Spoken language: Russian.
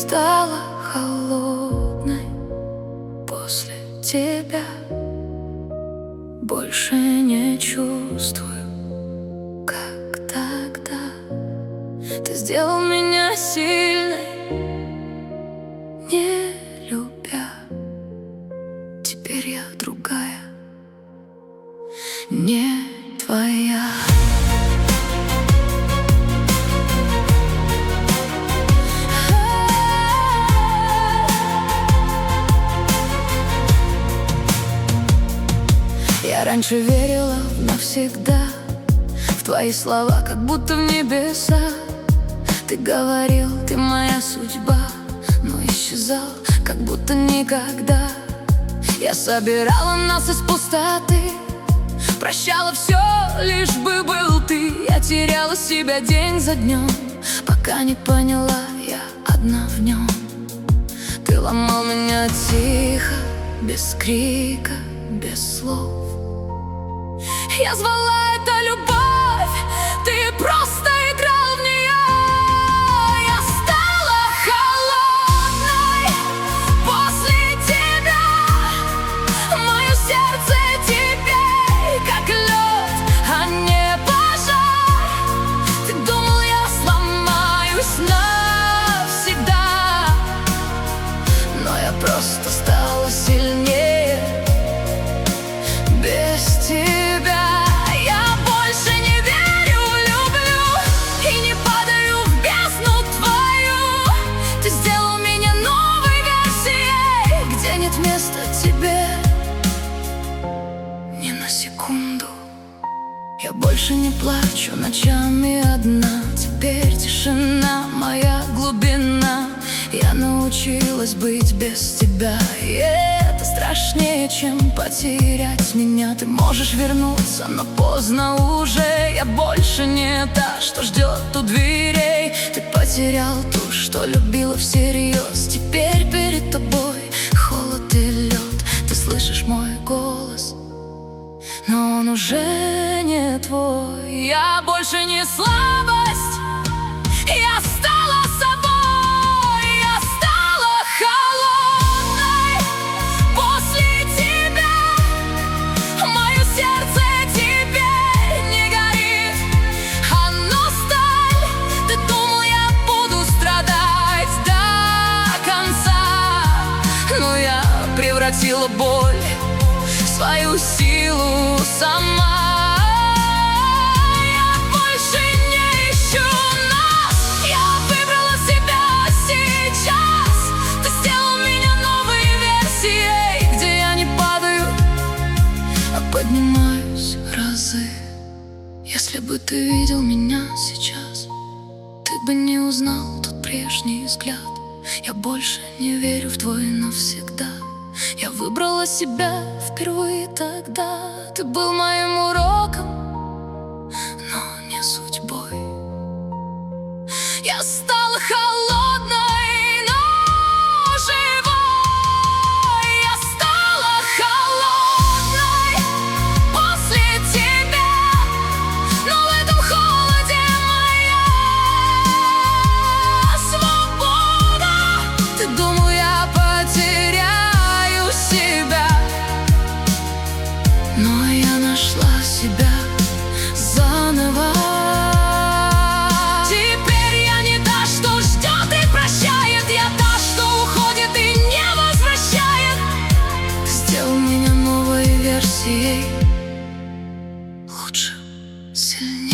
стала холодной после тебя. Больше не чувствую, как тогда. Ты сделал меня сильной, не любя. Теперь я другая, не твоя. Я раньше верила навсегда в твои слова, как будто в небеса. Ты говорил, ты моя судьба, но исчезал, как будто никогда. Я собирала нас из пустоты, прощала все, лишь бы был ты. Я теряла себя день за днем, пока не поняла, я одна в нем. Ты ломал меня тихо, без крика, без слов. Я звала это любовь, ты просто играл в нее. Я стала холодной после тебя. Мое сердце теперь как лед, а не пожар. Ты думал, я сломаюсь навсегда, но я просто стала сильнее без тебя. Место тебе ни на секунду. Я больше не плачу ночами одна. Теперь тишина моя глубина. Я научилась быть без тебя, и это страшнее, чем потерять меня. Ты можешь вернуться, но поздно уже. Я больше не та, что ждет у дверей. Ты потерял ту, что любила всерьез. Теперь перед тобой холод и лед. Ты слышишь мой голос, но он уже не твой. Я больше не слабость, я стала собой. Я стала холодной после тебя. Мое сердце теперь не горит, оно сталь. Ты думал, я буду страдать до конца, но я превратила боль в свою силу сама. Я больше не ищу нас, я выбрала себя сейчас. Ты сделал меня новой версией, где я не падаю, а поднимаюсь разы. Если бы ты видел меня сейчас, ты бы не узнал тот прежний взгляд. Я больше не верю в твой навсегда. Я выбрала себя впервые тогда. Ты был моим уроком, но не судьбой. Я стала холодной, но живой. Я стала холодной после тебя, но в этом холоде моя свобода. Ты думал, я потеряю себя, но я нашла себя заново. Теперь я не та, что ждет и прощает. Я та, что уходит и не возвращает. Сделал меня новой версией, лучше, сильнее.